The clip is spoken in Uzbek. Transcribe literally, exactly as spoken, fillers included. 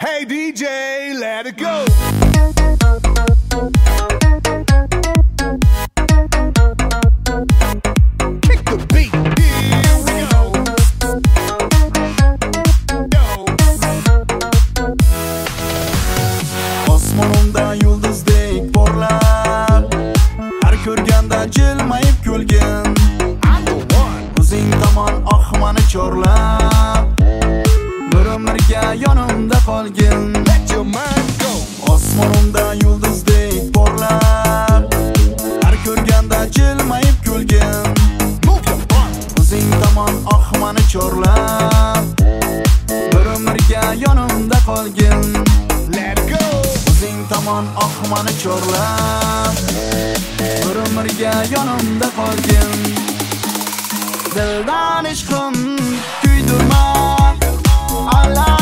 Hey D J, let it go. Kick the beat. Here we go. Yo. Osmonimda yulduzdek porlar, har ko'rganda jilmayib kulgin. I'm the one. O'zing tomon oqmani chorlab, bir umrga yonimda qolgin. Let your mind go. Osmonimda yulduzdek porlar, har ko'rganda jilmayib kulgin. Move your butt. O'zing tomon oqmani chorlab, bir umrga yonimda qolgin. Let it go. O'zing tomon oqmani chorlab, bir umrga yonimda qolgin. Dildan ishqim kuydirma, Allah